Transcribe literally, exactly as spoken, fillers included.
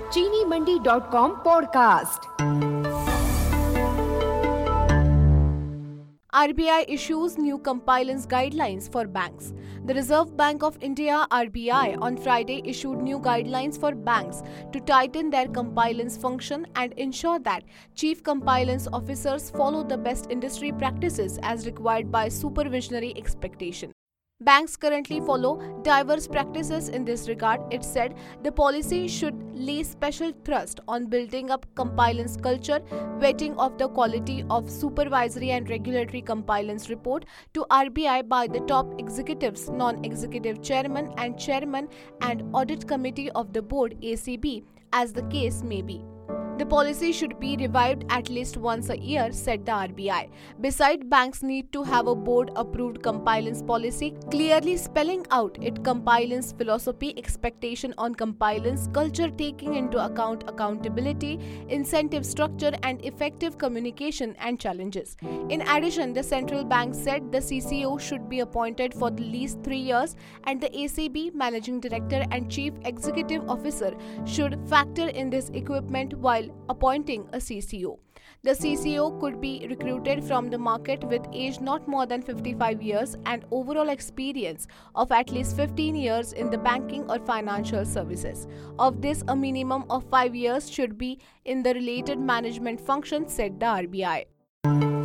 चीनी Mandi dot com podcast. R B I issues new compliance guidelines for banks. The Reserve Bank of India R B I on Friday issued new guidelines for banks to tighten their compliance function and ensure that chief compliance officers follow the best industry practices as required by supervisory expectation. Banks currently follow diverse practices in this regard. It said the policy should lay special thrust on building up compliance culture, vetting of the quality of supervisory and regulatory compliance report to R B I by the top executives, non-executive chairman and chairman and audit committee of the board A C B, as the case may be. The policy should be revived at least once a year, said the R B I. Besides, banks need to have a board-approved compliance policy clearly spelling out its compliance philosophy, expectation on compliance, culture taking into account accountability, incentive structure, and effective communication and challenges. In addition, the central bank said the C C O should be appointed for at least three years, and the A C B managing director and chief executive officer should factor in this equipment while appointing a C C O. The C C O could be recruited from the market with age not more than fifty-five years and overall experience of at least fifteen years in the banking or financial services. Of this, a minimum of five years should be in the related management function, said the R B I.